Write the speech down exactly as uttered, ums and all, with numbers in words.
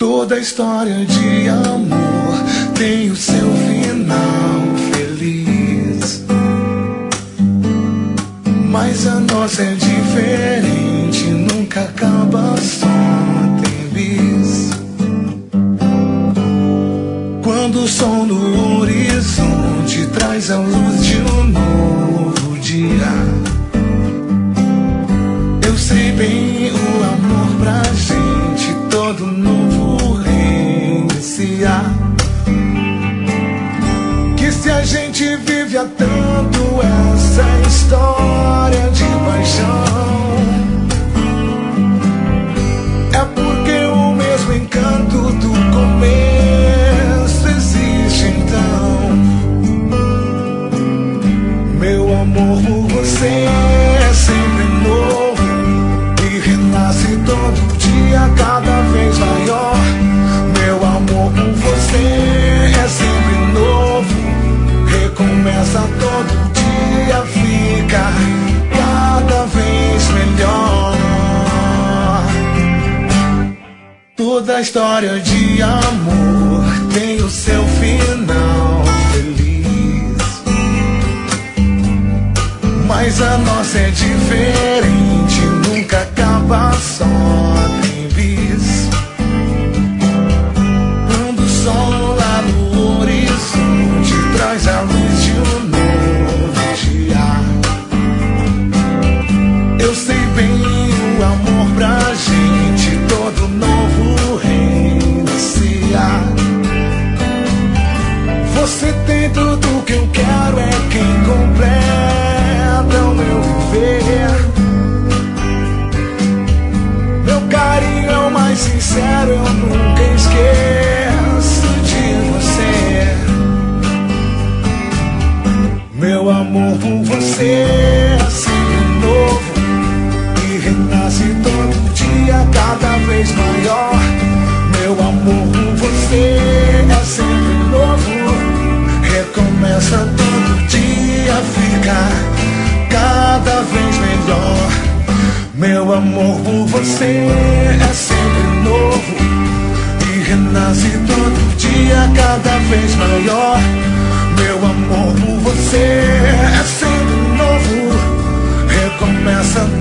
Toda história de amor tem o seu final feliz, mas a nossa é diferente, nunca acaba, só tem bis. Quando o sol no horizonte traz a luz de um novo dia, eu sei bem o amor pra gente, todo novo reiniciar. Que se a gente vive há tanto essa história de paixão, é porque o mesmo encanto do começo existe então. Meu amor por você é sempre novo e renasce todo dia, cada vez maior. Meu amor por você é sempre novo, recomeça todo dia, fica cada vez melhor. Toda história de amor tem o seu final feliz, mas a nossa é diferente, nunca acaba, só tem bis. Quando o sol lá no horizonte traz a luz de um novo dia, eu sei bem o amor pra gente, todo novo reiniciar. Você tem tudo que eu quero, é quem completa o meu viver. Meu carinho é o mais sincero, eu nunca esqueço de você. Meu amor por você é sempre novo e renasce todo dia, cada vez maior. Meu amor por você é sempre novo, recomeça todo dia, fica cada vez melhor. Meu amor por você é sempre novo e renasce todo dia, cada vez maior. Meu amor por você é sempre novo, recomeça